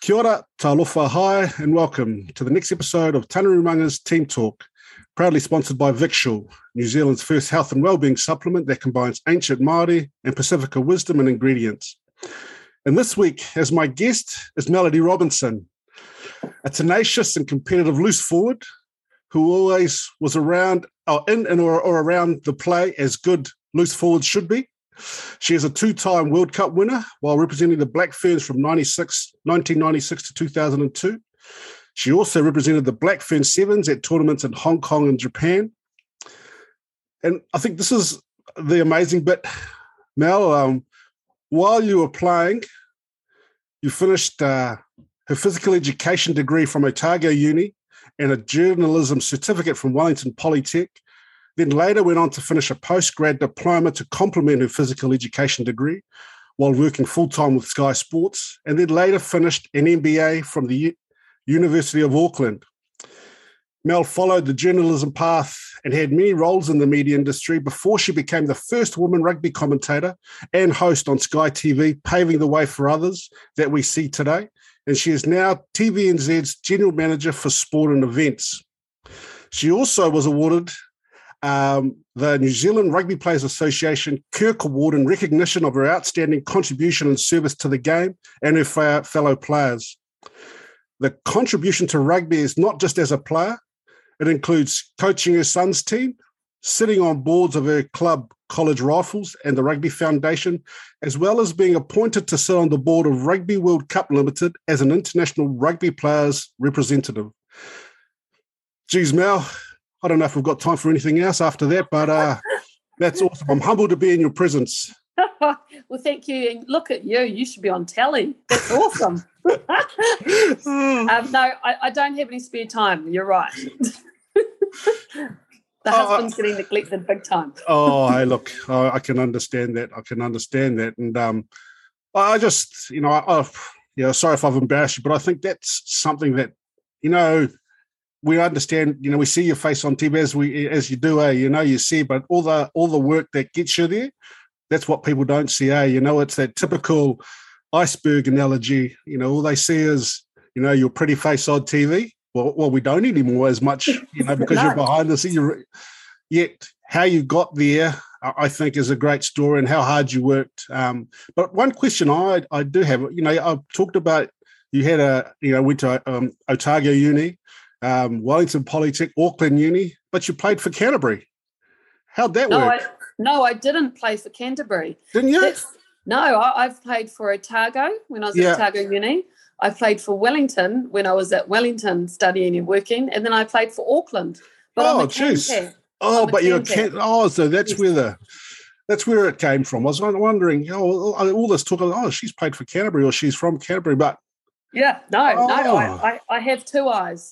Kia ora, talofa hai, and welcome to the next episode of Tanurumanga's Team Talk, proudly sponsored by Victual, New Zealand's first health and wellbeing supplement that combines ancient Māori and Pacifica wisdom and ingredients. And this week, as my guest, is Melody Robinson, a tenacious and competitive loose forward who always was around, or around the play as good loose forwards should be. She is a two-time World Cup winner while representing the Black Ferns from 1996 to 2002. She also represented the Black Fern Sevens at tournaments in Hong Kong and Japan. And I think this is the amazing bit, Mel. While you were playing, you finished her physical education degree from Otago Uni and a journalism certificate from Wellington Polytech. Then later went on to finish a postgrad diploma to complement her physical education degree while working full-time with Sky Sports, and then later finished an MBA from the University of Auckland. Mel followed the journalism path and had many roles in the media industry before she became the first woman rugby commentator and host on Sky TV, paving the way for others that we see today. And she is now TVNZ's General Manager for Sport and Events. She also was awarded the New Zealand Rugby Players Association Kirk Award in recognition of her outstanding contribution and service to the game and her fellow players. The contribution to rugby is not just as a player. It includes coaching her son's team, sitting on boards of her club College Rifles and the Rugby Foundation, as well as being appointed to sit on the board of Rugby World Cup Limited as an international rugby players representative. Geez, Mel, I don't know if we've got time for anything else after that, but that's awesome. I'm humbled to be in your presence. Well, thank you. And look at you. You should be on telly. That's awesome. No, I don't have any spare time. You're right. The husband's getting neglected big time. Hey, look, I can understand that. And I just, sorry if I've embarrassed you, but I think that's something that, we understand, we see your face on TV as you do, you see, but all the work that gets you there, that's what people don't see, it's that typical iceberg analogy. All they see is, your pretty face on TV. Well, we don't anymore as much, because No. you're behind the scene. Yet how you got there, I think, is a great story and how hard you worked. But one question I do have, I've talked about you had went to Otago Uni, Wellington Polytech, Auckland Uni, but you played for Canterbury. How'd that work? No, I didn't play for Canterbury. Didn't you? I've played for Otago when I was at Otago Uni. I played for Wellington when I was at Wellington studying and working, and then I played for Auckland. But jeez. But you're so that's where it came from. I was wondering, all this talk, she's played for Canterbury or she's from Canterbury, but I have two eyes.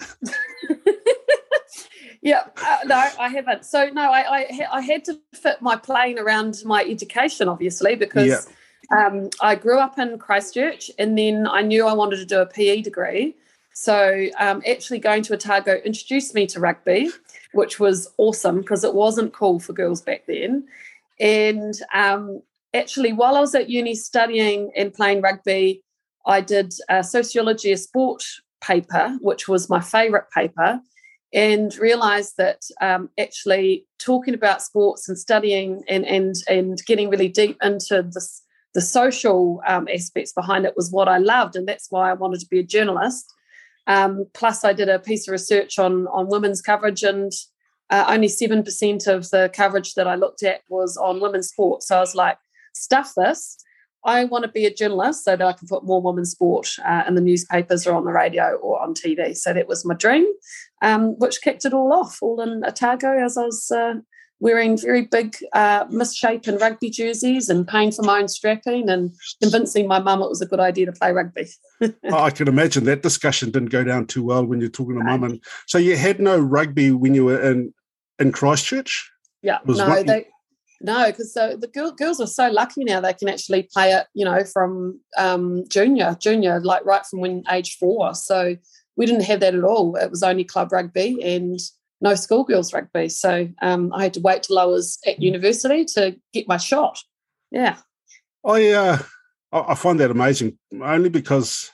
No, I haven't. So no, I had to fit my playing around my education, obviously, because I grew up in Christchurch, and then I knew I wanted to do a PE degree. So actually going to Otago introduced me to rugby, which was awesome because it wasn't cool for girls back then. And actually, while I was at uni studying and playing rugby, I did a sociology of sport paper, which was my favourite paper, and realised that actually talking about sports and studying and getting really deep into the social aspects behind it was what I loved, and that's why I wanted to be a journalist. Plus, I did a piece of research on women's coverage, and only 7% of the coverage that I looked at was on women's sport. So I was like, stuff this. I want to be a journalist so that I can put more women's sport in the newspapers or on the radio or on TV. So that was my dream, which kicked it all off, all in Otago, as I was wearing very big misshapen rugby jerseys and paying for my own strapping and convincing my mum it was a good idea to play rugby. I can imagine that discussion didn't go down too well when you're talking to mum. And so you had no rugby when you were in Christchurch? Yeah, no, because the girls are so lucky now they can actually play it, from junior, like right from when age 4. So we didn't have that at all. It was only club rugby and no schoolgirls rugby. So I had to wait till I was at university to get my shot. Yeah. I find that amazing, only because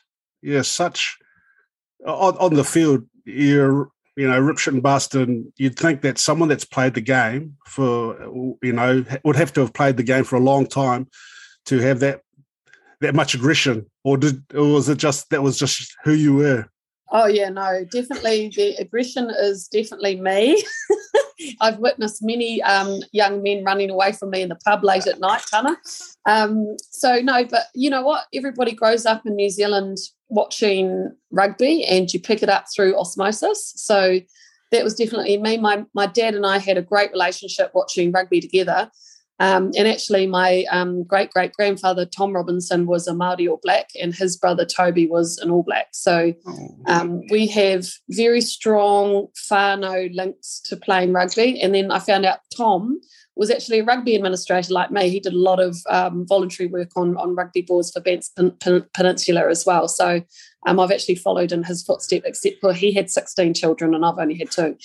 such on the field. You're ripshit and bust, and you'd think that someone that's played the game for would have to have played the game for a long time to have that much aggression, or was it just that was just who you were? Oh yeah, no, definitely the aggression is definitely me. I've witnessed many young men running away from me in the pub late at night, Tana. So no, but you know what? Everybody grows up in New Zealand watching rugby, and you pick it up through osmosis. So that was definitely me. My dad and I had a great relationship watching rugby together. And actually my great-great-grandfather, Tom Robinson, was a Māori All Black, and his brother, Toby, was an All Black. So we have very strong whānau links to playing rugby. And then I found out Tom was actually a rugby administrator like me. He did a lot of voluntary work on rugby boards for Banks Peninsula as well. So I've actually followed in his footsteps, except for he had 16 children and I've only had 2.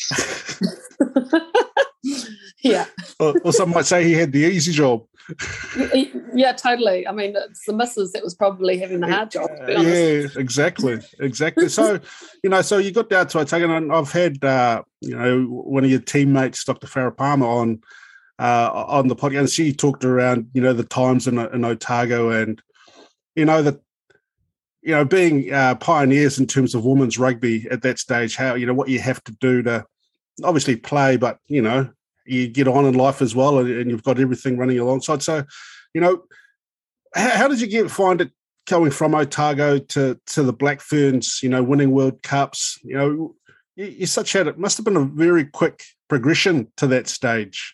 Yeah. Or some might say he had the easy job. Yeah, totally. I mean, it's the missus that was probably having the hard job, to be honest. Yeah, exactly. So, so you got down to Otago, and I've had, one of your teammates, Dr. Farah Palmer, on the podcast, and she talked around, the times in Otago, and, being pioneers in terms of women's rugby at that stage, how, what you have to do to obviously play, but, you get on in life as well, and you've got everything running alongside. So, how did you find it going from Otago to the Black Ferns, winning World Cups? You it must have been a very quick progression to that stage.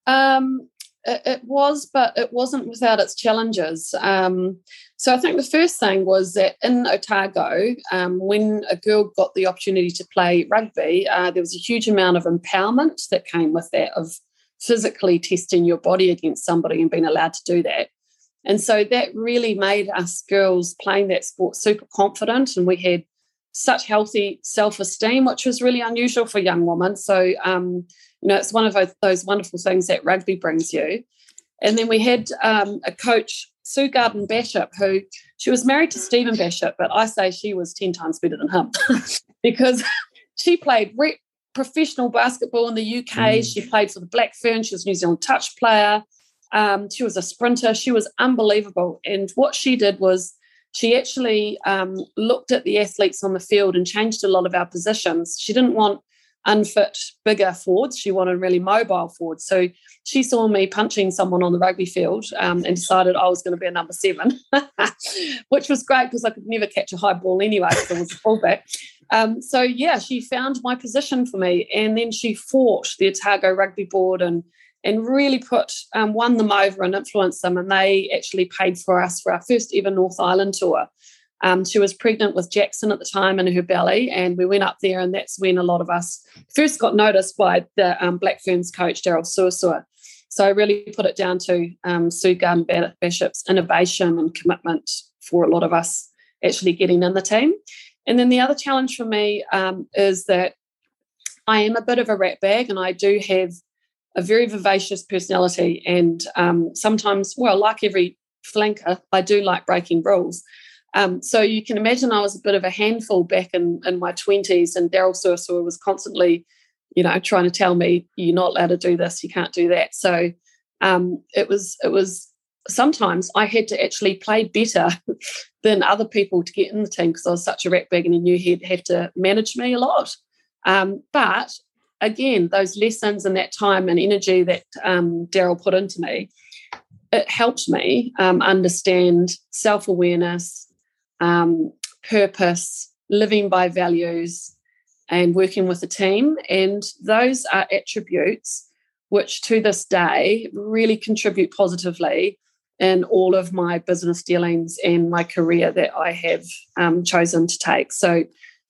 It was, but it wasn't without its challenges. So I think the first thing was that in Otago, when a girl got the opportunity to play rugby, there was a huge amount of empowerment that came with that, of physically testing your body against somebody and being allowed to do that. And so that really made us girls playing that sport super confident, and we had such healthy self-esteem, which was really unusual for young women. So, it's one of those wonderful things that rugby brings you. And then we had a coach, Sue Garden-Bishop, who she was married to Stephen Bishop, but I say she was 10 times better than him because she played professional basketball in the UK. She played for the Black Ferns. She was a New Zealand touch player. She was a sprinter. She was unbelievable. And what she did was she actually looked at the athletes on the field and changed a lot of our positions. She didn't want unfit, bigger forwards. She wanted really mobile forwards. So she saw me punching someone on the rugby field and decided I was going to be a number 7, which was great because I could never catch a high ball anyway because I was a fullback. She found my position for me, and then she fought the Otago Rugby Board and really won them over and influenced them, and they actually paid for us for our first ever North Island tour. She was pregnant with Jackson at the time in her belly, and we went up there, and that's when a lot of us first got noticed by the Black Ferns coach, Daryl Suasua. So I really put it down to Sue Garden-Bishop's innovation and commitment for a lot of us actually getting in the team. And then the other challenge for me is that I am a bit of a rat bag, and I do have a very vivacious personality, and sometimes, like every flanker, I do like breaking rules. So you can imagine I was a bit of a handful back in my 20s, and Daryl Suasua was constantly, trying to tell me, you're not allowed to do this, you can't do that. So it was sometimes I had to actually play better than other people to get in the team because I was such a rat bag, and he knew he'd have to manage me a lot. But again, those lessons and that time and energy that Daryl put into me, it helped me understand self-awareness, purpose, living by values, and working with a team. And those are attributes which to this day really contribute positively in all of my business dealings and my career that I have chosen to take. So,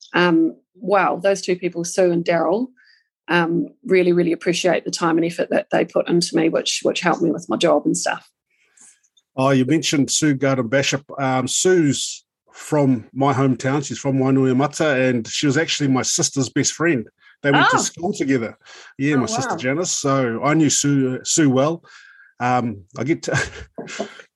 those two people, Sue and Daryl, really, really appreciate the time and effort that they put into me, which helped me with my job and stuff. Oh, you mentioned Sue Garden-Bishop. Sue's from my hometown. She's from Wainuiomata, and she was actually my sister's best friend. They went to school together. Yeah, my sister Janice. So I knew Sue well. I get to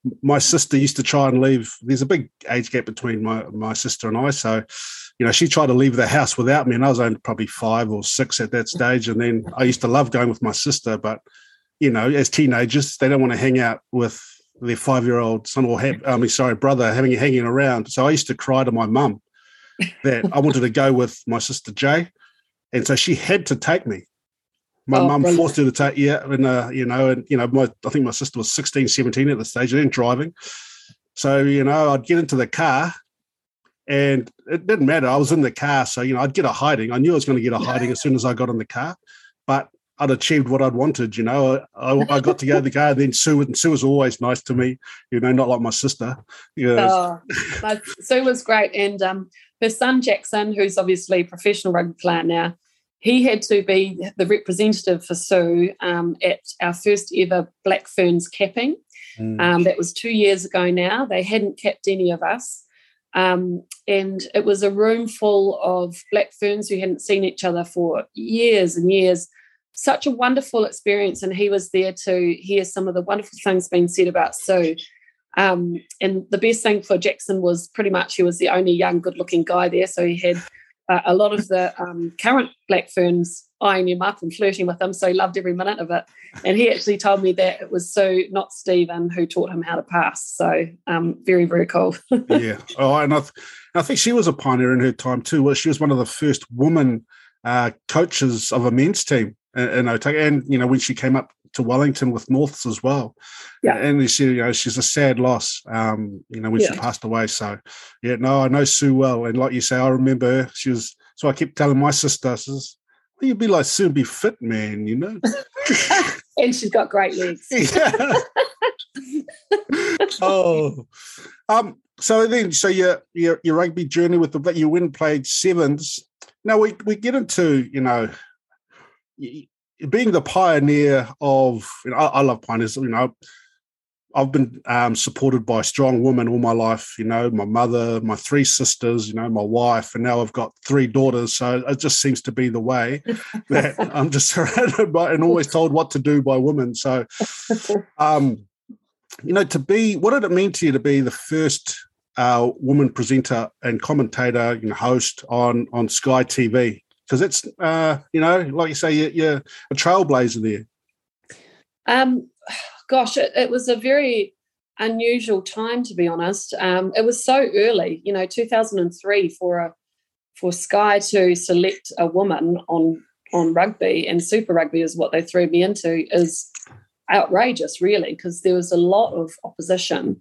my sister used to try and leave. There's a big age gap between my sister and I. So, she tried to leave the house without me, and I was only probably 5 or 6 at that stage. And then I used to love going with my sister, but, as teenagers, they don't want to hang out with their 5-year-old son or brother hanging around. So I used to cry to my mum that I wanted to go with my sister Jay, and so she had to take me. My mum forced her to take, and I think my sister was 16, 17 at the stage, and driving. So I'd get into the car, and it didn't matter. I was in the car, so I'd get a hiding. I knew I was going to get a hiding as soon as I got in the car, but I'd achieved what I'd wanted. I got to go to the car. And then Sue was always nice to me. Not like my sister. Sue was great, and her son Jackson, who's obviously a professional rugby player now, he had to be the representative for Sue at our first ever Black Ferns capping. That was 2 years ago now. They hadn't capped any of us. And it was a room full of Black Ferns who hadn't seen each other for years and years. Such a wonderful experience, and he was there to hear some of the wonderful things being said about Sue. And the best thing for Jackson was pretty much he was the only young, good-looking guy there, so he had a lot of the current Black Ferns eyeing him up and flirting with him, so he loved every minute of it. And he actually told me that it was Sue, not Stephen, who taught him how to pass. So very, very cool. Yeah. Oh, and I think she was a pioneer in her time too. Well, she was one of the first women coaches of a men's team in Otago, and when she came up to Wellington with Norths as well. Yeah. And she's a sad loss, when she passed away. So, I know Sue well. And like you say, I remember her. So I kept telling my sister, I says, well, you'd be like Sue, be fit, man, And she's got great legs. Yeah. Oh. So your rugby journey you went and played sevens. Now we get into, being the pioneer of, I love pioneers. I've been supported by strong women all my life. My mother, my 3 sisters, my wife, and now I've got 3 daughters. So it just seems to be the way that I'm just surrounded by and always told what to do by women. So, what did it mean to you to be the first woman presenter and commentator, host on Sky TV? Because it's, like you say, you're a trailblazer there. Gosh, it was a very unusual time, to be honest. It was so early, 2003 for Sky to select a woman on rugby, and Super Rugby is what they threw me into, is outrageous, really, because there was a lot of opposition.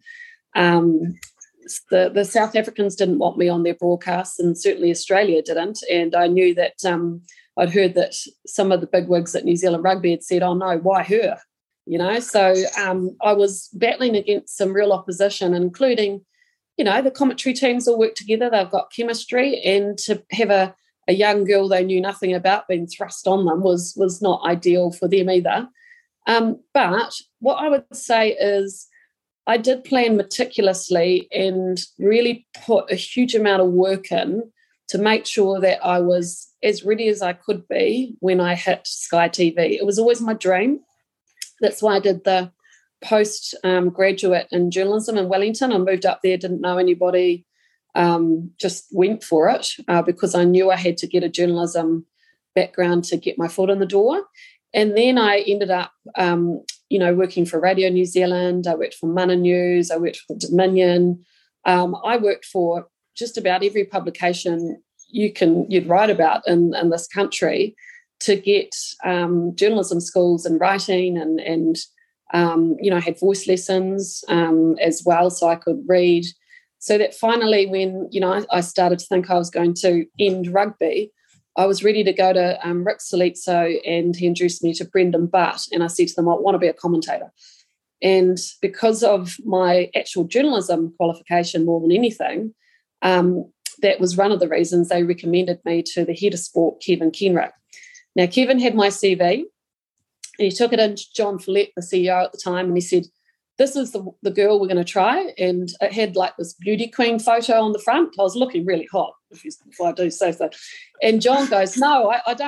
The South Africans didn't want me on their broadcasts, and certainly Australia didn't. And I knew that I'd heard that some of the bigwigs at New Zealand Rugby had said, oh, no, why her? So I was battling against some real opposition, including, the commentary teams all work together. They've got chemistry, and to have a young girl they knew nothing about being thrust on them was not ideal for them either. But what I would say is I did plan meticulously and really put a huge amount of work in to make sure that I was as ready as I could be when I hit Sky TV. It was always my dream. That's why I did the post-graduate in journalism in Wellington. I moved up there, didn't know anybody, just went for it because I knew I had to get a journalism background to get my foot in the door. And then I ended up, working for Radio New Zealand. I worked for Mana News. I worked for Dominion. I worked for just about every publication you'd write about in this country to get journalism schools and writing and had voice lessons as well, so I could read. So that finally, when I started to think I was going to end rugby, I was ready to go to Rick Solizzo, and he introduced me to Brendan Butt, and I said to them, I want to be a commentator. And because of my actual journalism qualification more than anything, that was one of the reasons they recommended me to the head of sport, Kevin Kenrick. Now, Kevin had my CV, and he took it in to John Follett, the CEO at the time, and he said, this is the girl we're going to try. And it had like this beauty queen photo on the front. I was looking really hot, if I do say so. And John goes, no, I don't want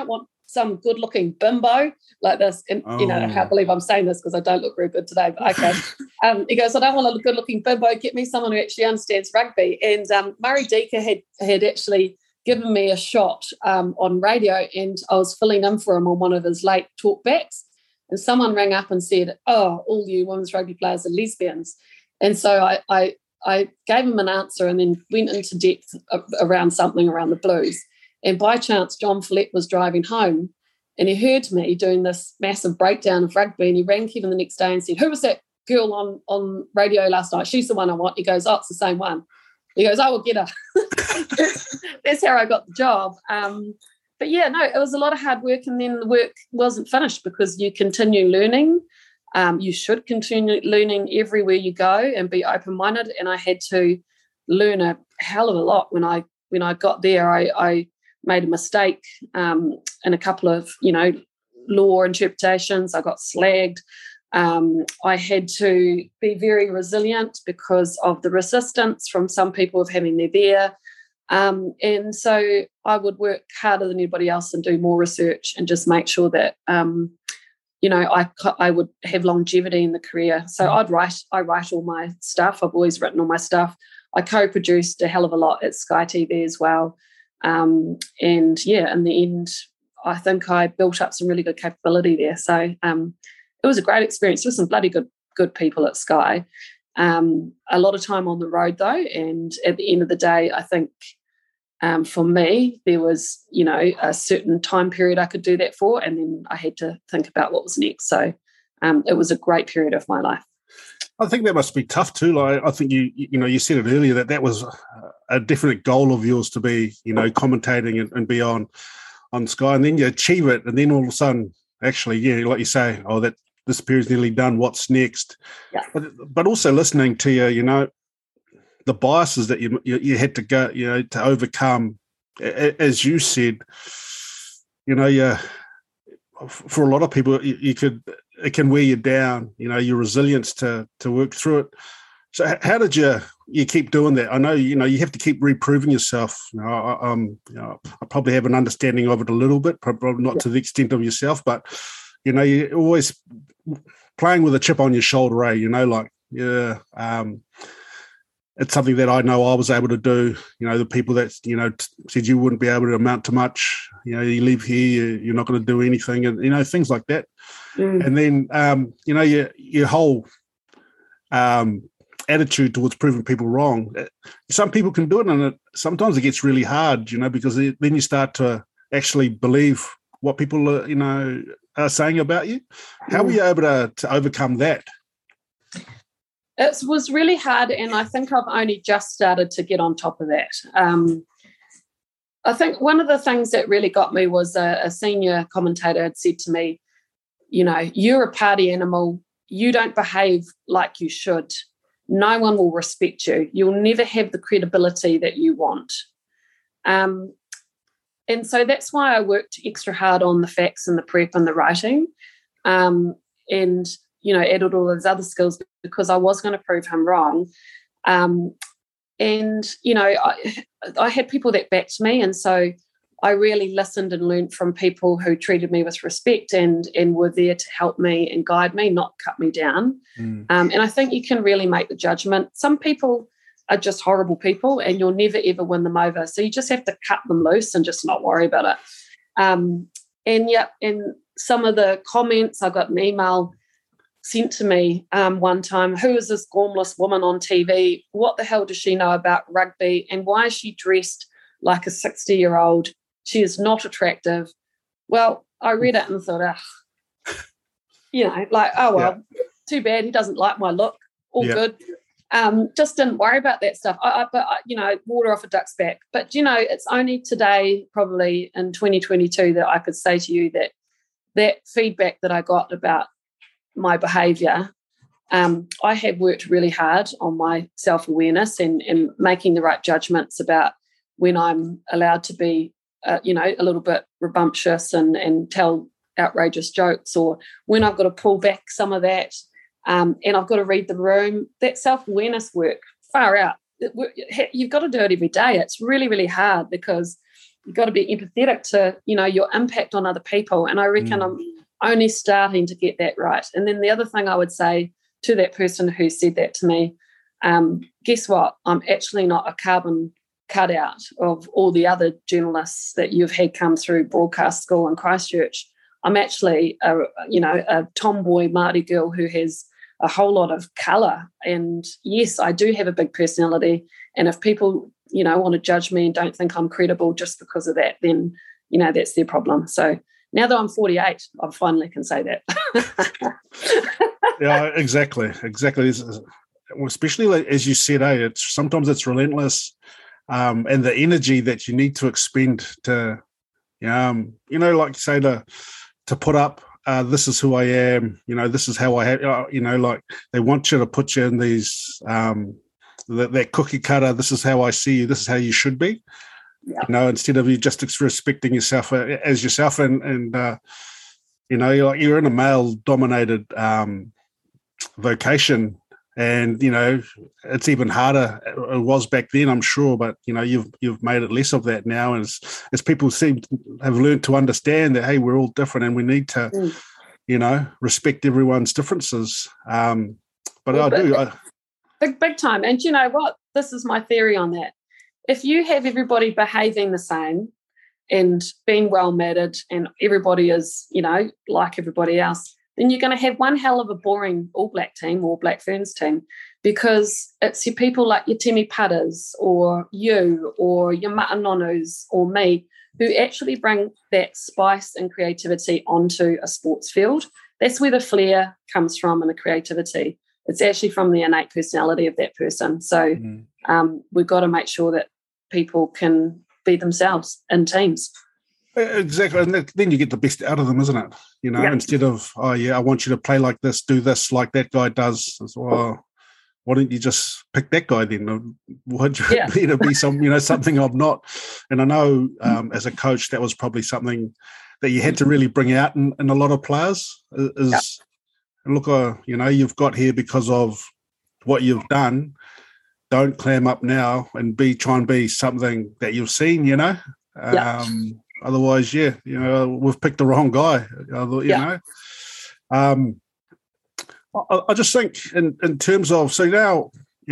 some good-looking bimbo like this. And, I can't believe I'm saying this because I don't look very good today, but okay. He goes, I don't want a good-looking bimbo. Get me someone who actually understands rugby. And Murray Deaker had actually given me a shot on radio, and I was filling in for him on one of his late talkbacks. And someone rang up and said, all you women's rugby players are lesbians. And so I gave him an answer and then went into depth around something around the Blues. And by chance, John Follett was driving home and he heard me doing this massive breakdown of rugby, and he rang Kevin the next day and said, who was that girl on radio last night? She's the one I want. He goes, it's the same one. He goes, I will get her. That's how I got the job. But yeah, no, it was a lot of hard work, and then the work wasn't finished because you continue learning. You should continue learning everywhere you go and be open-minded. And I had to learn a hell of a lot when I got there. I made a mistake in a couple of, law interpretations. I got slagged. I had to be very resilient because of the resistance from some people of having their beer. And so I would work harder than anybody else and do more research and just make sure that, I would have longevity in the career. So I write all my stuff. I've always written all my stuff. I co-produced a hell of a lot at Sky TV as well. And yeah, in the end, I think I built up some really good capability there. So it was a great experience. There were some bloody good people at Sky. A lot of time on the road though, and at the end of the day, I think for me there was a certain time period I could do that for, and then I had to think about what was next. So it was a great period of my life. I think that must be tough too. Like, I think you said it earlier that was a definite goal of yours to be commentating and be on Sky, and then you achieve it, and then all of a sudden, actually, like you say, this period's nearly done. What's next? Yeah. But also listening to you, the biases that you had to go, to overcome, as you said, for a lot of people, it can wear you down. Your resilience to work through it. So how did you keep doing that? I know you have to keep reproving yourself. I probably have an understanding of it a little bit, probably not to the extent of yourself, but you're always playing with a chip on your shoulder, it's something that I know I was able to do. The people that, said you wouldn't be able to amount to much, you live here, you're not going to do anything, and, things like that. Mm. And then, your whole attitude towards proving people wrong. Some people can do it, and sometimes it gets really hard, because then you start to actually believe what people are saying about you. How were you able to overcome that? It was really hard, and I think I've only just started to get on top of that. I think one of the things that really got me was a senior commentator had said to me, you're a party animal. You don't behave like you should. No one will respect you. You'll never have the credibility that you want. And so that's why I worked extra hard on the facts and the prep and the writing, and added all those other skills because I was going to prove him wrong. I had people that backed me, and so I really listened and learned from people who treated me with respect and were there to help me and guide me, not cut me down. Mm. And I think you can really make the judgment. Some people are just horrible people and you'll never, ever win them over. So you just have to cut them loose and just not worry about it. And some of the comments, I got an email sent to me one time, who is this gormless woman on TV? What the hell does she know about rugby? And why is she dressed like a 60-year-old? She is not attractive. Well, I read it and thought, too bad, he doesn't like my look. All good. Just didn't worry about that stuff. But water off a duck's back. But, it's only today, probably in 2022, that I could say to you that feedback that I got about my behaviour, I have worked really hard on my self-awareness and making the right judgments about when I'm allowed to be, a little bit rambunctious and tell outrageous jokes, or when I've got to pull back some of that. And I've got to read the room. That self-awareness work, far out. You've got to do it every day. It's really, really hard because you've got to be empathetic to, your impact on other people. And I reckon I'm only starting to get that right. And then the other thing I would say to that person who said that to me, guess what? I'm actually not a carbon cutout of all the other journalists that you've had come through broadcast school in Christchurch. I'm actually a tomboy Māori girl who has a whole lot of colour. And yes, I do have a big personality. And if people, want to judge me and don't think I'm credible just because of that, then, that's their problem. So now that I'm 48, I finally can say that. Yeah, exactly. Especially as you said, sometimes it's relentless, and the energy that you need to expend to, like you say, to put up, this is who I am, this is how I have, like they want you to put you in these, that cookie cutter, this is how I see you, this is how you should be, instead of you just respecting yourself as yourself. And you're in a male-dominated vocation, and, it's even harder. It was back then, I'm sure, but, you've made it less of that now. And as people have learned to understand that, hey, we're all different and we need to, respect everyone's differences. Big time. And you know what? This is my theory on that. If you have everybody behaving the same and being well-mannered and everybody is, like everybody else, then you're going to have one hell of a boring All Black team or Black Ferns team, because it's your people like your Temi Putters or you or your Ma'anonus or me who actually bring that spice and creativity onto a sports field. That's where the flair comes from and the creativity. It's actually from the innate personality of that person. So we've got to make sure that people can be themselves in teams. Exactly. And then you get the best out of them, isn't it? Instead of, I want you to play like this, do this like that guy does. Well, why don't you just pick that guy then? Why'd you be to be something I'm not? And I know as a coach, that was probably something that you had to really bring out in a lot of players is look, you've got here because of what you've done. Don't clam up now and try and be something that you've seen, Otherwise, we've picked the wrong guy, I just think in terms of, so now,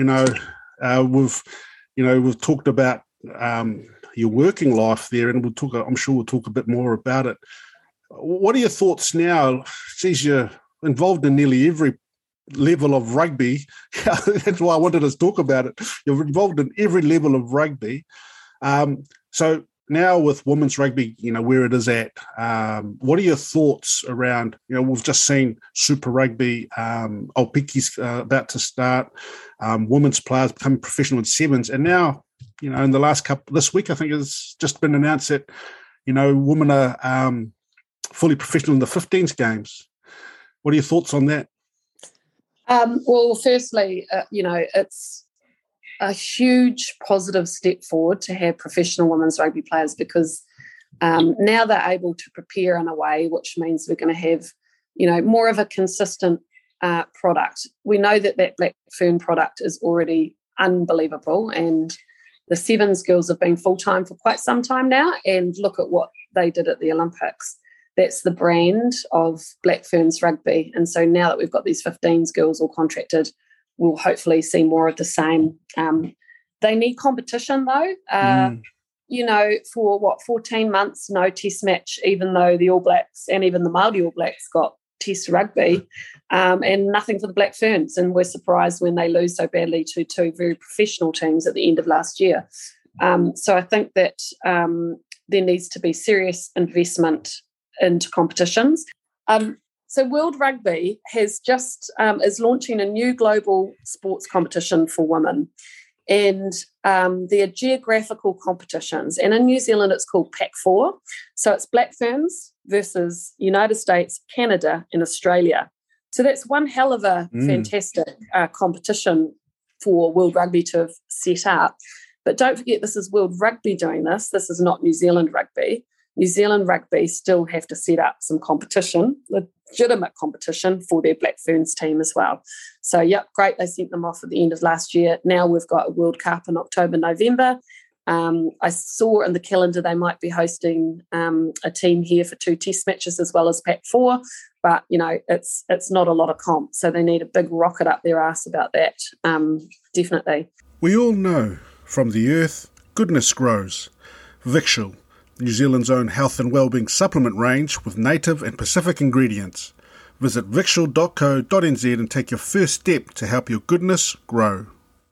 we've talked about your working life there, and I'm sure we'll talk a bit more about it. What are your thoughts now? Geez, you're involved in nearly every level of rugby. That's why I wanted us to talk about it. You're involved in every level of rugby. So now with women's rugby, where it is at, what are your thoughts around, we've just seen Super Rugby, Aopiki's about to start, women's players becoming professional in sevens, and now, in the last this week, I think it's just been announced that, women are fully professional in the 15s games. What are your thoughts on that? Well, firstly, it's a huge positive step forward to have professional women's rugby players, because now they're able to prepare in a way which means we're going to have, more of a consistent product. We know that Black Fern product is already unbelievable, and the Sevens girls have been full-time for quite some time now, and look at what they did at the Olympics. That's the brand of Black Ferns rugby. And so now that we've got these 15s girls all contracted, we'll hopefully see more of the same. They need competition, though. For 14 months, no test match, even though the All Blacks and even the Māori All Blacks got test rugby, and nothing for the Black Ferns. And we're surprised when they lose so badly to two very professional teams at the end of last year. So I think that there needs to be serious investment into competitions. So World Rugby has just is launching a new global sports competition for women, and they're geographical competitions. And in New Zealand, it's called Pac-4. So it's Black Ferns versus United States, Canada, and Australia. So that's one hell of a fantastic competition for World Rugby to have set up. But don't forget, this is World Rugby doing this. This is not New Zealand Rugby. New Zealand Rugby still have to set up some competition, legitimate competition for their Black Ferns team as well. So, great. They sent them off at the end of last year. Now we've got a World Cup in October, November. I saw in the calendar they might be hosting a team here for 2 test matches as well as Pac 4, but it's not a lot of comp, so they need a big rocket up their arse about that. Definitely. We all know from the earth goodness grows. Victual, New Zealand's own health and wellbeing supplement range with native and Pacific ingredients. Visit victual.co.nz and take your first step to help your goodness grow.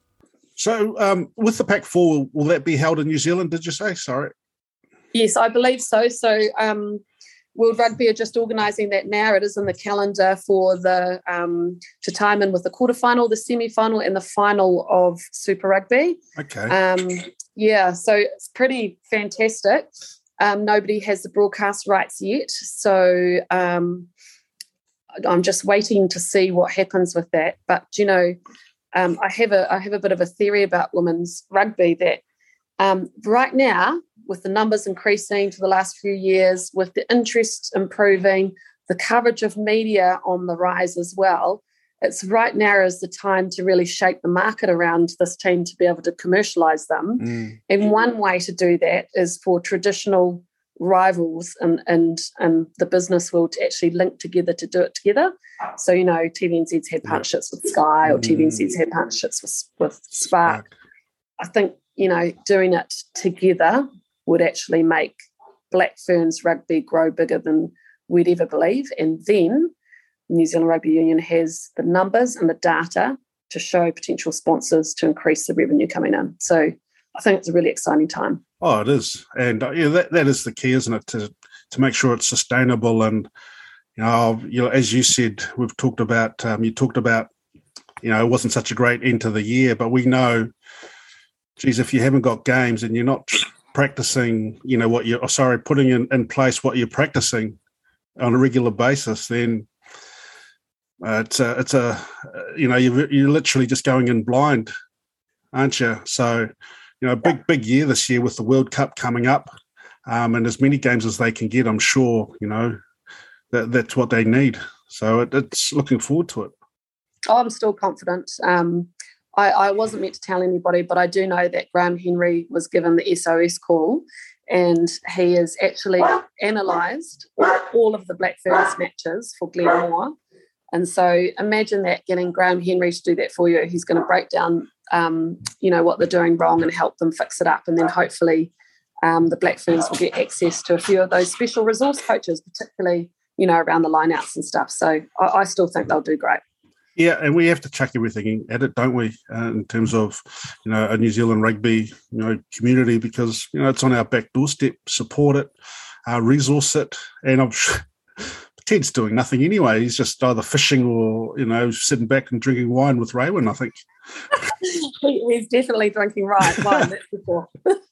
So with the Pac 4, will that be held in New Zealand, did you say? Sorry. Yes, I believe so. So World Rugby are just organising that now. It is in the calendar for to time in with the quarterfinal, the semi-final and the final of Super Rugby. Okay. So it's pretty fantastic. Nobody has the broadcast rights yet. So I'm just waiting to see what happens with that. But, I have a bit of a theory about women's rugby that right now, with the numbers increasing for the last few years, with the interest improving, the coverage of media on the rise as well, it's right now is the time to really shake the market around this team to be able to commercialise them. And one way to do that is for traditional rivals and the business world to actually link together to do it together. So, TVNZ's had partnerships with Sky or TVNZ's had partnerships with Spark. I think, doing it together would actually make Black Ferns rugby grow bigger than we'd ever believe. And then New Zealand Rugby Union has the numbers and the data to show potential sponsors to increase the revenue coming in. So I think it's a really exciting time. Oh, it is. And that is the key, isn't it, to make sure it's sustainable. And, as you said, we've talked about, it wasn't such a great end to the year, but we know, if you haven't got games and you're not practicing, putting in place what you're practicing on a regular basis, then you're literally just going in blind, aren't you? So, big year this year with the World Cup coming up, and as many games as they can get, I'm sure, that's what they need. So it's looking forward to it. Oh, I'm still confident. I wasn't meant to tell anybody, but I do know that Graham Henry was given the SOS call, and he has actually analysed all of the Black Ferns matches for Glenmore. And so imagine that, getting Graham Henry to do that for you. He's going to break down, what they're doing wrong and help them fix it up. And then hopefully the Black Ferns will get access to a few of those special resource coaches, particularly, around the lineouts and stuff. So I still think they'll do great. Yeah, and we have to chuck everything at it, don't we, in terms of, a New Zealand rugby, community, because, it's on our back doorstep. Support it, resource it. And I'm sure Ted's doing nothing anyway. He's just either fishing or, sitting back and drinking wine with Raywin, I think. He's definitely drinking wine, that's for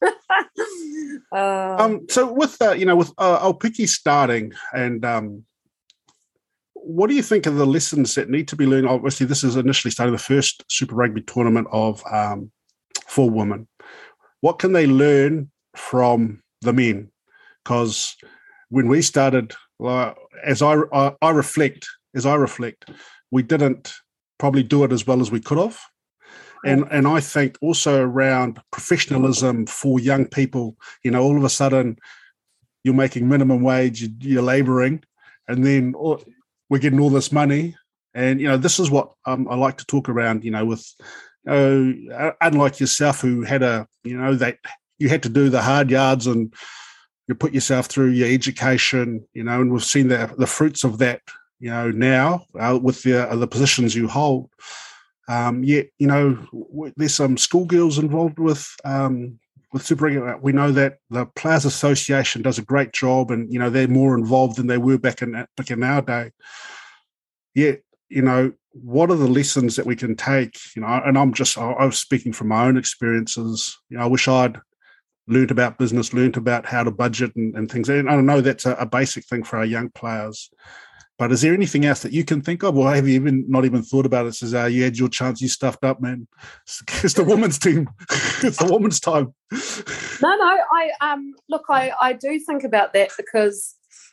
sure. So with Aupiki starting, and what do you think of the lessons that need to be learned? Obviously, this is initially starting the first Super Rugby tournament for women. What can they learn from the men? Because when we started, as I reflect, we didn't probably do it as well as we could have. And I think also around professionalism for young people, all of a sudden you're making minimum wage, you're labouring, and then we're getting all this money. And, this is what I like to talk around, with, unlike yourself who had that you had to do the hard yards and you put yourself through your education, and we've seen the fruits of that, now with the positions you hold. Yet, there's some schoolgirls involved with Super Rugby. We know that the Players Association does a great job, and they're more involved than they were back in our day. Yet, what are the lessons that we can take? And I was speaking from my own experiences. I wish I'd learned about business, learned about how to budget and things. And I know that's a basic thing for our young players. But is there anything else that you can think of, or have you not even thought about it? Says, you had your chance, you stuffed up, man. It's the women's team. It's the women's time. No. I do think about that because,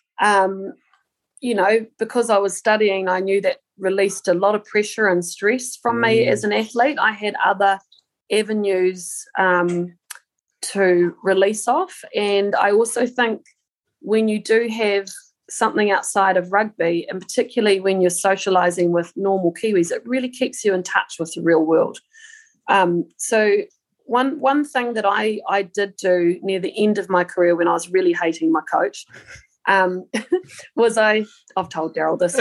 because I was studying, I knew that released a lot of pressure and stress from me as an athlete. I had other avenues to release off. And I also think when you do have something outside of rugby, and particularly when you're socialising with normal Kiwis, it really keeps you in touch with the real world. So one thing that I did do near the end of my career when I was really hating my coach was I've told Daryl this,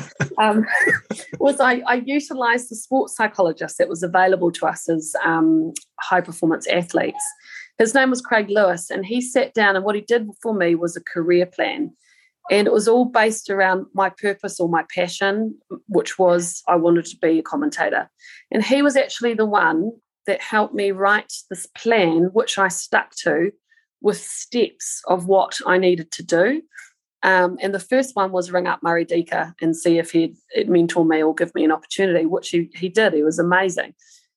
was I utilised the sports psychologist that was available to us as high performance athletes. His name was Craig Lewis, and he sat down, and what he did for me was a career plan. And it was all based around my purpose or my passion, which was I wanted to be a commentator. And he was actually the one that helped me write this plan, which I stuck to with steps of what I needed to do. And the first one was ring up Murray Deaker and see if he'd mentor me or give me an opportunity, which he did. He was amazing.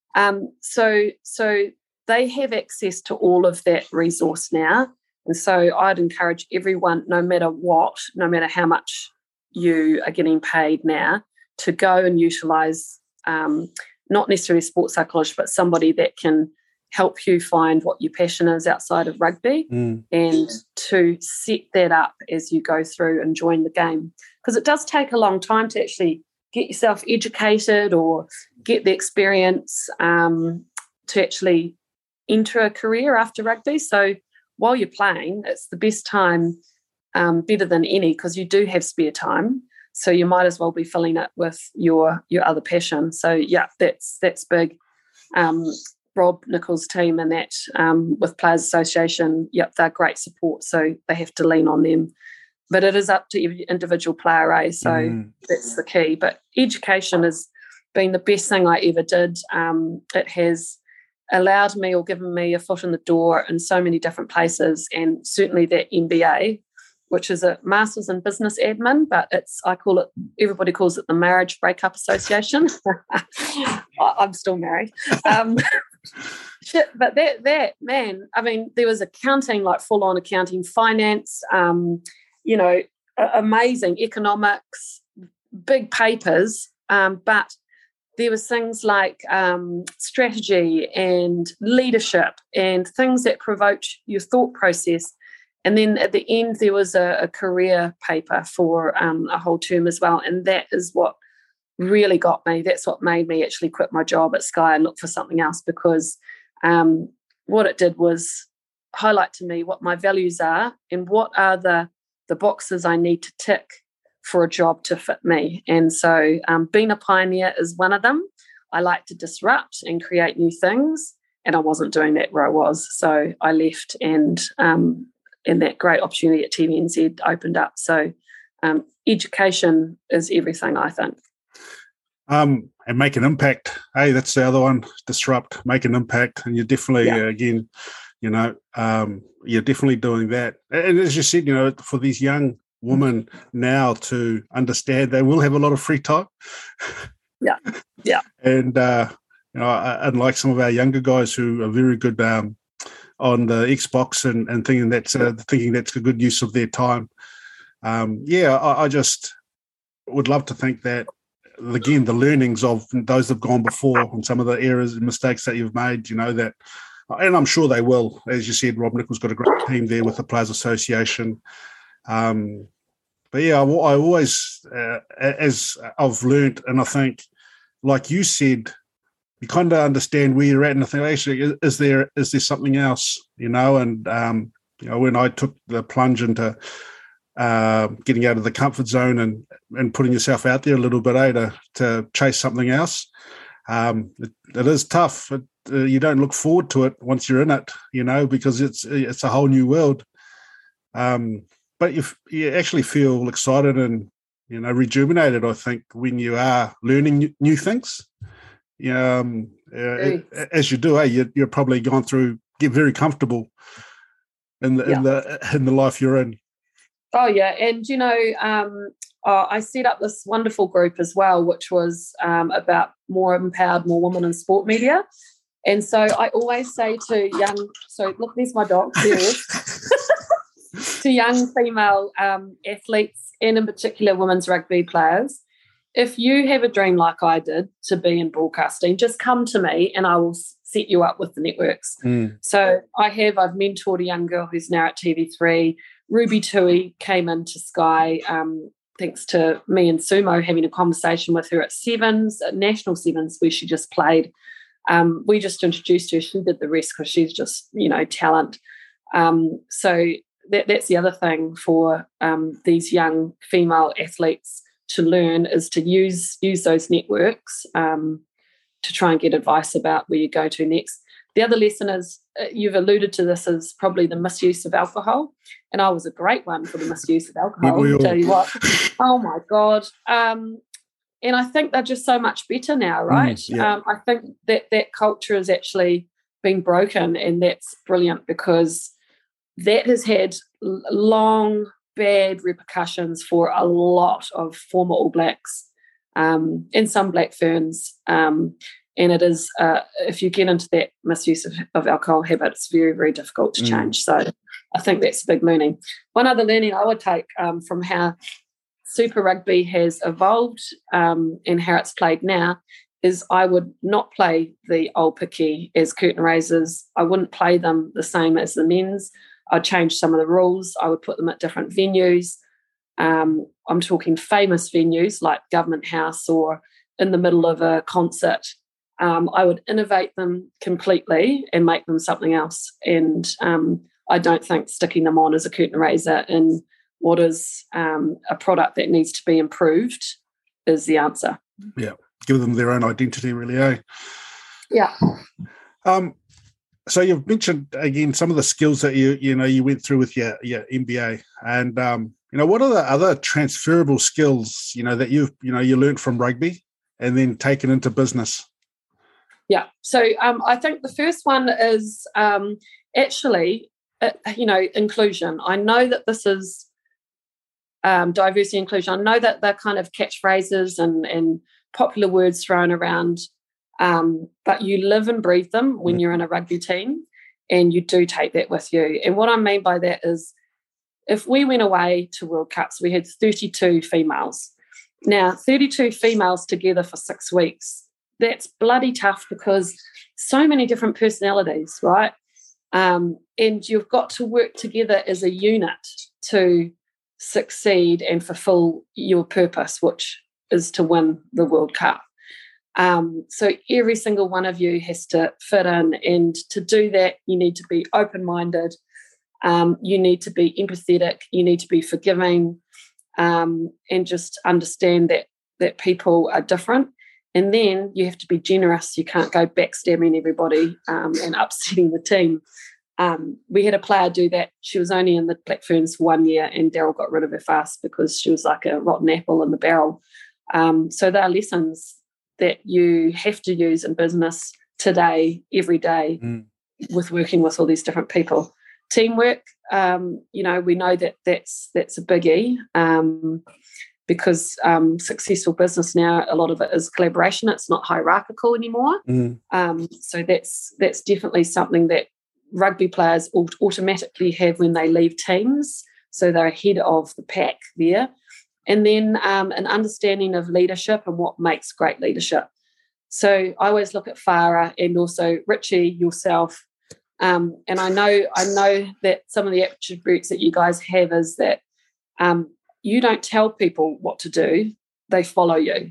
So they have access to all of that resource now. And so I'd encourage everyone, no matter what, no matter how much you are getting paid now, to go and utilise not necessarily a sports psychologist, but somebody that can help you find what your passion is outside of rugby and to set that up as you go through and join the game. Because it does take a long time to actually get yourself educated or get the experience to actually enter a career after rugby. So while you're playing, it's the best time, better than any, because you do have spare time. So you might as well be filling it with your other passion. So yeah, that's big. Rob Nichols' team and that with Players Association, yep, they're great support. So they have to lean on them. But it is up to every individual player, so that's the key. But education has been the best thing I ever did. It has allowed me or given me a foot in the door in so many different places, and certainly that MBA, which is a Masters in Business Admin, but everybody calls it the Marriage Breakup Association. I'm still married. But that, man, I mean, there was accounting, like full-on accounting, finance, amazing economics, big papers, but there was things like strategy and leadership and things that provoked your thought process. And then at the end, there was a career paper for a whole term as well. And that is what really got me. That's what made me actually quit my job at Sky and look for something else, because what it did was highlight to me what my values are and what are the boxes I need to tick for a job to fit me. And so being a pioneer is one of them. I like to disrupt and create new things, and I wasn't doing that where I was. So I left, and that great opportunity at TVNZ opened up. So education is everything, I think. And make an impact. Hey, that's the other one. Disrupt, make an impact. And you're definitely, again, you're definitely doing that. And as you said, for these young women now to understand they will have a lot of free time. Yeah. And, unlike some of our younger guys who are very good on the Xbox and thinking that's a good use of their time. I just would love to think that, again, the learnings of those that have gone before and some of the errors and mistakes that you've made, that, and I'm sure they will. As you said, Rob Nichols got a great team there with the Players Association. But yeah, I always, as I've learned, and I think, like you said, you kind of understand where you're at, and I think, actually, is there something else, and when I took the plunge into getting out of the comfort zone and putting yourself out there a little bit, to chase something else, it is tough. You don't look forward to it once you're in it, because it's a whole new world. But you actually feel excited and rejuvenated, I think, when you are learning new things. As you do, you're probably gone through, get very comfortable in the life you're in. Oh yeah, and I set up this wonderful group as well, which was about more empowered, more women in sport media. And so I always say to look, there's my dog, there is, to young female athletes, and in particular women's rugby players, if you have a dream like I did to be in broadcasting, just come to me and I will set you up with the networks. So I've mentored a young girl who's now at TV3. Ruby Tui came into Sky thanks to me and Sumo having a conversation with her at Sevens, at National Sevens, where she just played. We just introduced her. She did the rest because she's just, talent. So that's the other thing for these young female athletes to learn, is to use those networks to try and get advice about where you go to next. The other lesson is, you've alluded to this, is probably the misuse of alcohol. And I was a great one for the misuse of alcohol, I'll tell you what. Oh, my God. And I think they're just so much better now, right? I think that culture has actually been broken, and that's brilliant, because that has had long, bad repercussions for a lot of former All Blacks and some Black Ferns. And it is, if you get into that misuse of alcohol habit, it's very, very difficult to change. So I think that's a big learning. One other learning I would take from how Super Rugby has evolved and how it's played now is, I would not play the old picky as curtain raisers. I wouldn't play them the same as the men's. I'd change some of the rules. I would put them at different venues. I'm talking famous venues like Government House or in the middle of a concert. I would innovate them completely and make them something else. And I don't think sticking them on as a curtain raiser in what is a product that needs to be improved is the answer. Yeah, give them their own identity, really, eh? Yeah. So you've mentioned again some of the skills that you went through with your MBA, and what are the other transferable skills that you learned from rugby and then taken into business? Yeah, so I think the first one is actually inclusion. I know that this is diversity inclusion. I know that they're kind of catchphrases and popular words thrown around. But you live and breathe them when you're in a rugby team, and you do take that with you. And what I mean by that is, if we went away to World Cups, we had 32 females. Now, 32 females together for 6 weeks, that's bloody tough, because so many different personalities, right? And you've got to work together as a unit to succeed and fulfill your purpose, which is to win the World Cup. So every single one of you has to fit in, and to do that, you need to be open-minded, you need to be empathetic, you need to be forgiving, and just understand that people are different. And then you have to be generous. You can't go backstabbing everybody and upsetting the team. We had a player do that. She was only in the Black Ferns for 1 year, and Daryl got rid of her fast because she was like a rotten apple in the barrel. So there are lessons that you have to use in business today, every day, with working with all these different people. Teamwork, we know that that's a biggie, because successful business now, a lot of it is collaboration. It's not hierarchical anymore. So that's definitely something that rugby players automatically have when they leave teams. So they're ahead of the pack there. And then an understanding of leadership and what makes great leadership. So I always look at Farah and also Richie, yourself, and I know that some of the attributes that you guys have is that you don't tell people what to do; they follow you.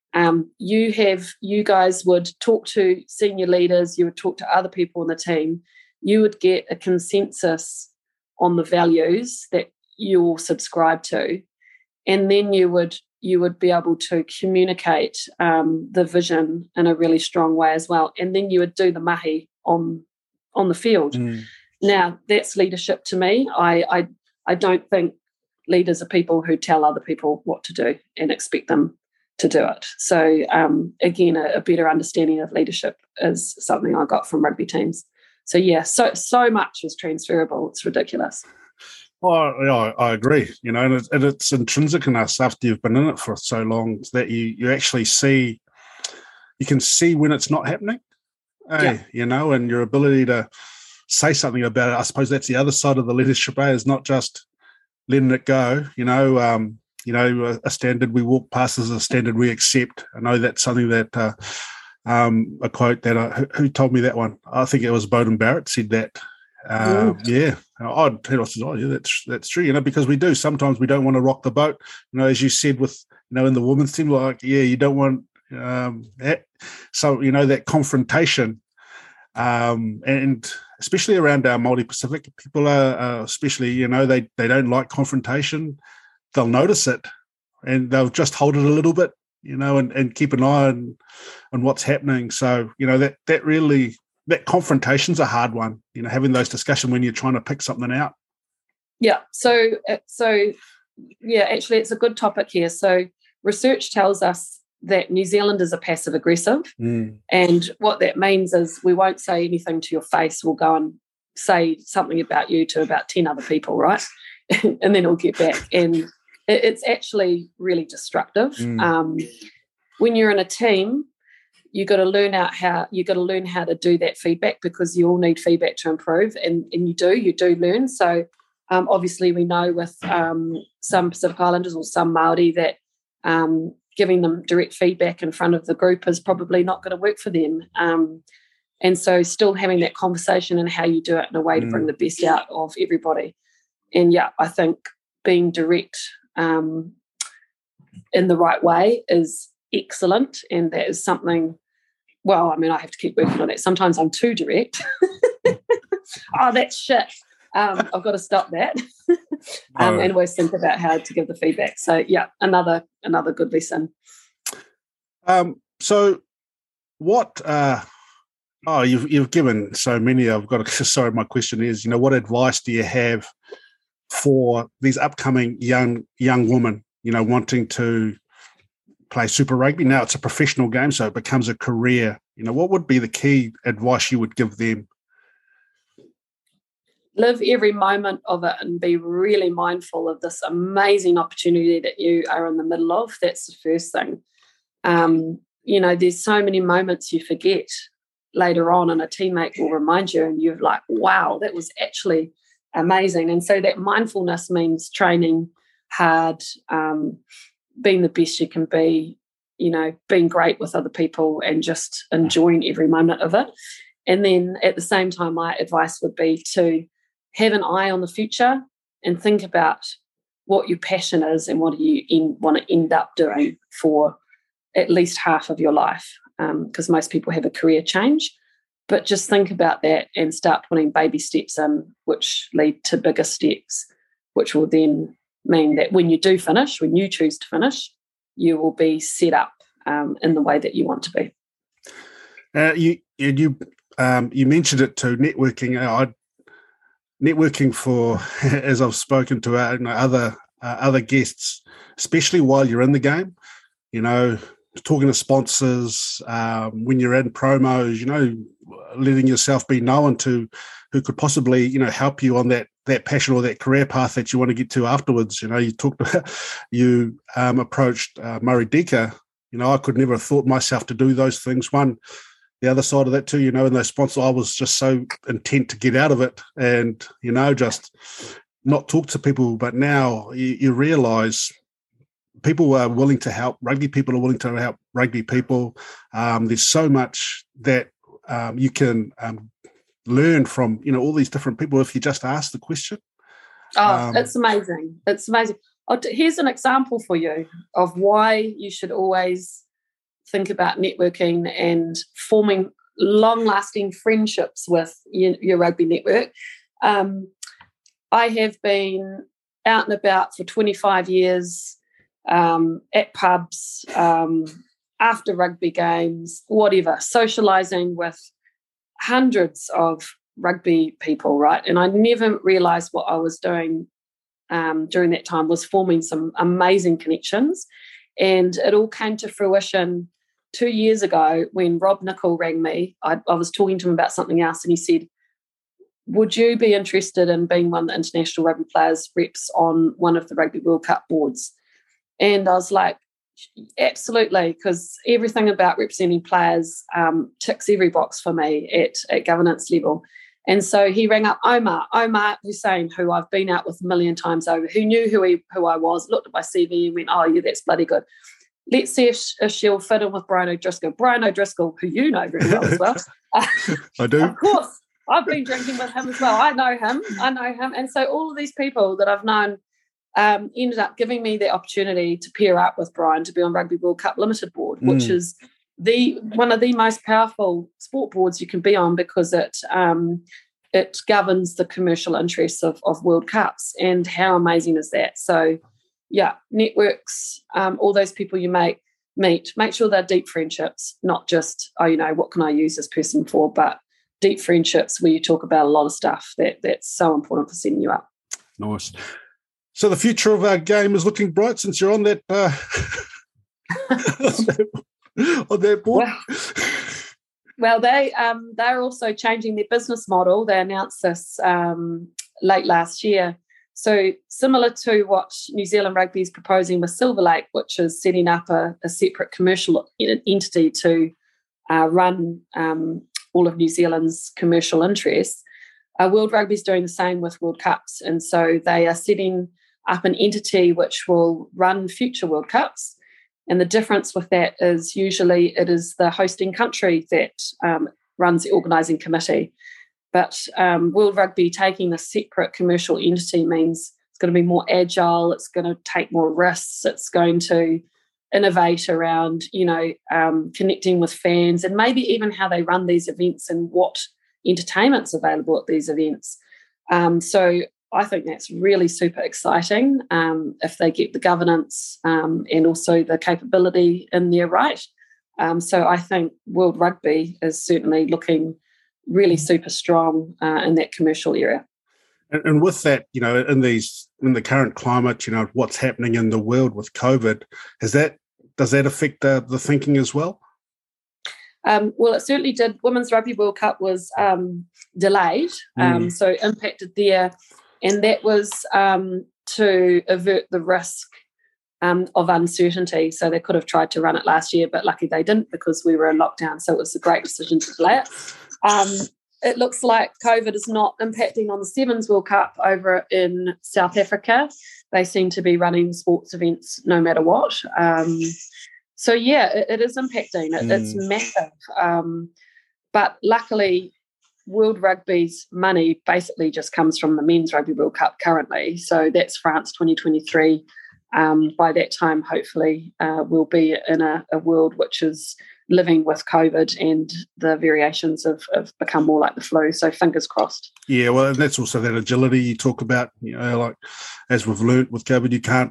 You guys would talk to senior leaders, you would talk to other people in the team, you would get a consensus on the values that you all subscribe to. And then you would be able to communicate the vision in a really strong way as well. And then you would do the mahi on the field. Now, that's leadership to me. I don't think leaders are people who tell other people what to do and expect them to do it. So, again, a better understanding of leadership is something I got from rugby teams. So, yeah, so much is transferable. It's ridiculous. Well, yeah, I agree. And it's intrinsic in us after you've been in it for so long that you actually see, you can see when it's not happening, and your ability to say something about it. I suppose that's the other side of the leadership, is not just letting it go. A standard we walk past is a standard we accept. I know that's something that a quote that who told me that one? I think it was Bowden Barrett said that. Yeah, that's true. Because we do sometimes we don't want to rock the boat. As you said with in the women's team, like you don't want that confrontation, and especially around our Māori-Pacific people are especially they don't like confrontation. They'll notice it and they'll just hold it a little bit, and keep an eye on what's happening. So that confrontation's a hard one, having those discussions when you're trying to pick something out. Yeah. So yeah, actually it's a good topic here. So research tells us that New Zealanders are passive aggressive. And what that means is we won't say anything to your face. We'll go and say something about you to about 10 other people, right? And then it'll get back. And it's actually really destructive. When you're in a team, you got to learn how to do that feedback, because you all need feedback to improve, and you do learn. So obviously we know with some Pacific Islanders or some Māori that giving them direct feedback in front of the group is probably not going to work for them. And so still having that conversation and how you do it in a way to bring the best out of everybody. And yeah, I think being direct in the right way is excellent, and that is something, well, I mean, I have to keep working on it. Sometimes I'm too direct. Oh, that's shit. I've got to stop that. And always think about how to give the feedback. So yeah, another good lesson. So what you've given so many. I've got to, sorry, my question is, what advice do you have for these upcoming young women, wanting to play Super Rugby? Now it's a professional game, so it becomes a career. What would be the key advice you would give them? Live every moment of it and be really mindful of this amazing opportunity that you are in the middle of. That's the first thing. There's so many moments you forget later on, and a teammate will remind you, and you're like, wow, that was actually amazing. And so that mindfulness means training hard, being the best you can be, being great with other people and just enjoying every moment of it. And then at the same time, my advice would be to have an eye on the future and think about what your passion is and what you want to end up doing for at least half of your life, because most people have a career change. But just think about that and start putting baby steps in, which lead to bigger steps, which will then mean that when you choose to finish, you will be set up in the way that you want to be. You mentioned it too, networking. Networking for, as I've spoken to other guests, especially while you're in the game, talking to sponsors, when you're in promos, letting yourself be known to who could possibly, help you on that passion or that career path that you want to get to afterwards. You talked about, you approached Murray Deka. I could never have thought myself to do those things. The other side of that too, and those sponsors, I was just so intent to get out of it and, just not talk to people. But now you realise people are willing to help. Rugby people are willing to help rugby people. There's so much that you can learn from, all these different people if you just ask the question. It's amazing. It's amazing. Here's an example for you of why you should always think about networking and forming long-lasting friendships with your rugby network. I have been out and about for 25 years, at pubs, after rugby games, whatever, socialising with hundreds of rugby people, right? And I never realised what I was doing during that time was forming some amazing connections. And it all came to fruition 2 years ago when Rob Nichol rang me. I was talking to him about something else, and he said, would you be interested in being one of the international rugby players reps on one of the Rugby World Cup boards? And I was like, absolutely, because everything about representing players ticks every box for me at governance level. And so he rang up Omar Hussein, who I've been out with a million times over, who knew who I was, looked at my CV and went, oh, yeah, that's bloody good. let's see if she'll fit in with Brian O'Driscoll. Brian O'Driscoll, who you know very well as well. I do. Of course. I've been drinking with him as well. I know him. And so all of these people that I've known ended up giving me the opportunity to pair up with Brian to be on Rugby World Cup Limited board, which is one of the most powerful sport boards you can be on, because it governs the commercial interests of World Cups. And how amazing is that? So, yeah, networks, all those people you meet, make sure they're deep friendships, not just, what can I use this person for, but deep friendships where you talk about a lot of stuff that's so important for setting you up. Nice. So the future of our game is looking bright since you're on that on that board. Well, they're also changing their business model. They announced this late last year. So similar to what New Zealand Rugby is proposing with Silver Lake, which is setting up a separate commercial entity to run all of New Zealand's commercial interests, World Rugby is doing the same with World Cups. And so they are setting up an entity which will run future World Cups. And the difference with that is usually it is the hosting country that runs the organising committee. But World Rugby taking a separate commercial entity means it's going to be more agile, it's going to take more risks, it's going to innovate around, connecting with fans, and maybe even how they run these events and what entertainment's available at these events. So I think that's really super exciting if they get the governance and also the capability in there right. So I think World Rugby is certainly looking really super strong in that commercial area. And with that, in the current climate, what's happening in the world with COVID, does that affect the thinking as well? Well, it certainly did. Women's Rugby World Cup was delayed, so impacted there, and that was to avert the risk of uncertainty. So they could have tried to run it last year, but lucky they didn't because we were in lockdown. So it was a great decision to delay it. It looks like COVID is not impacting on the Sevens World Cup over in South Africa. They seem to be running sports events no matter what. So, yeah, it is impacting. It's massive. But luckily, World Rugby's money basically just comes from the Men's Rugby World Cup currently. So that's France 2023. By that time, hopefully, we'll be in a world which is living with COVID and the variations have become more like the flu. So fingers crossed. Yeah, well, and that's also that agility you talk about, like as we've learnt with COVID, you can't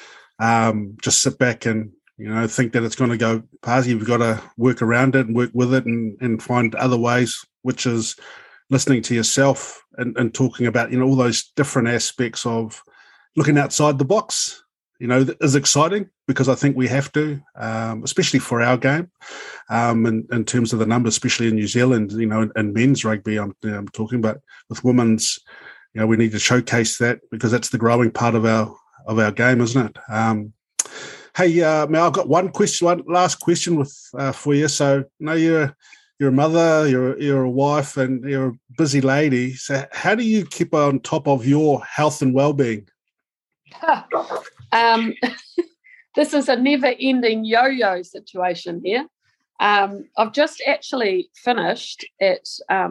just sit back and, think that it's going to go past you. You've got to work around it and work with it and find other ways, which is listening to yourself and talking about, all those different aspects of looking outside the box. Is exciting because I think we have to, especially for our game, in terms of the numbers, especially in New Zealand, in men's rugby, I'm talking about. With women's, we need to showcase that because that's the growing part of our game, isn't it? Hey, I've got one last question for you. So, you're a mother, you're a wife, and you're a busy lady. So, how do you keep on top of your health and well-being? This is a never-ending yo-yo situation here. I've just actually finished at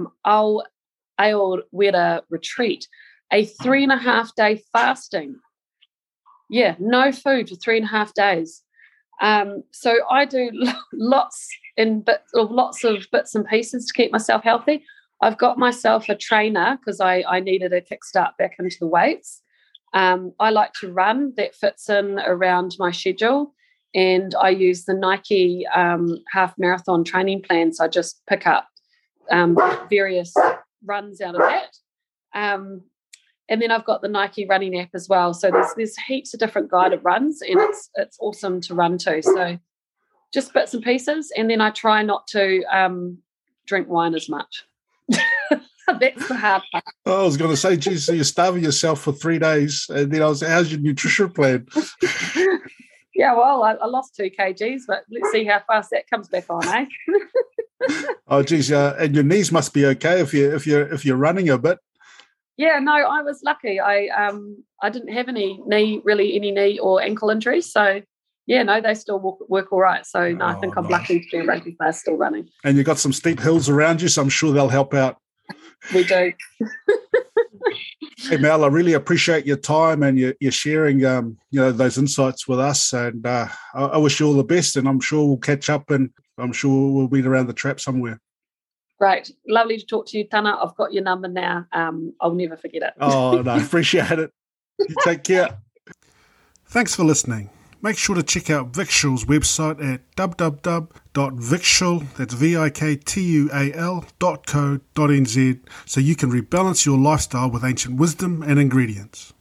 Aotearoa Retreat, a 3.5-day fasting. Yeah, no food for 3.5 days. So I do lots of bits and pieces to keep myself healthy. I've got myself a trainer because I needed a kickstart back into the weights. I like to run. That fits in around my schedule, and I use the Nike half marathon training plans. I just pick up various runs out of that, and then I've got the Nike running app as well. So there's heaps of different guided runs, and it's awesome to run to. So just bits and pieces, and then I try not to drink wine as much. That's the hard part. I was going to say, geez, so you're starving yourself for 3 days, and then how's your nutrition plan? Yeah, well, I lost 2 kgs, but let's see how fast that comes back on, eh? Oh, geez, and your knees must be okay if you're running a bit. Yeah, no, I was lucky. I didn't have any knee or ankle injuries, so Yeah, no, they still work all right. So no, I think I'm lucky to be a rugby player still running. And you've got some steep hills around you, so I'm sure they'll help out. We do. Hey, Mel, I really appreciate your time and your sharing, those insights with us. And I wish you all the best, and I'm sure we'll catch up, and I'm sure we'll meet around the trap somewhere. Great. Lovely to talk to you, Tana. I've got your number now. I'll never forget it. Oh, no, appreciate it. You take care. Thanks for listening. Make sure to check out Victual's website at www.victual, that's viktual.co.nz, so you can rebalance your lifestyle with ancient wisdom and ingredients.